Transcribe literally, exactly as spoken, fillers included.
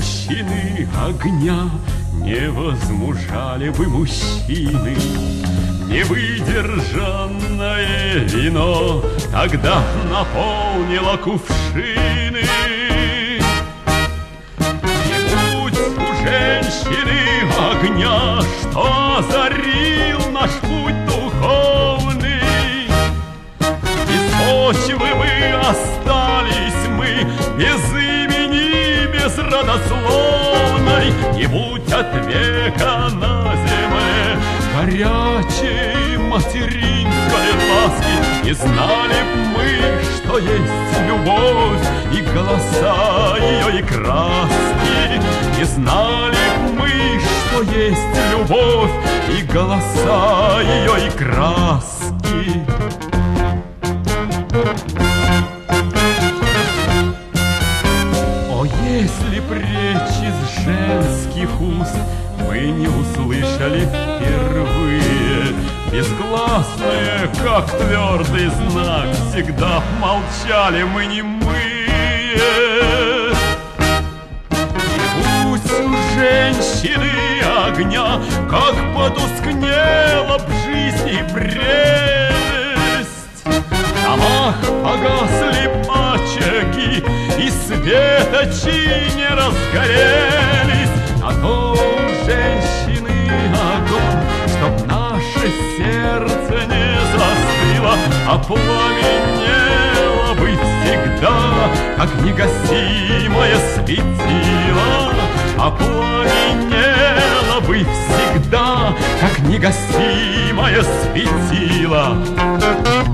пущины огня не возмужали бы мужчины. Невыдержанное вино тогда наполнило кувшины. Не будь у женщины огня, что озарил наш путь духовный, без почвы бы остались мы, без имени, без родословной. Не будь от века на земле горячей материнской ласки, не знали б мы, что есть любовь, и голоса ее, и краски. Не знали б мы, что есть любовь, и голоса ее, и краски. О, если б речь из женских уст мы не услышали впервые, безгласные, как твердый знак, всегда молчали мы немые. Не будь у женщины огня, как потускнела б жизни прелесть. В домах погасли б очаги, и светочи не разгорелись. А то у женщины огонь, чтоб наше сердце не застыло, а пламенело бы всегда, как негасимое светило. А пламенело бы всегда, как негасимое светило.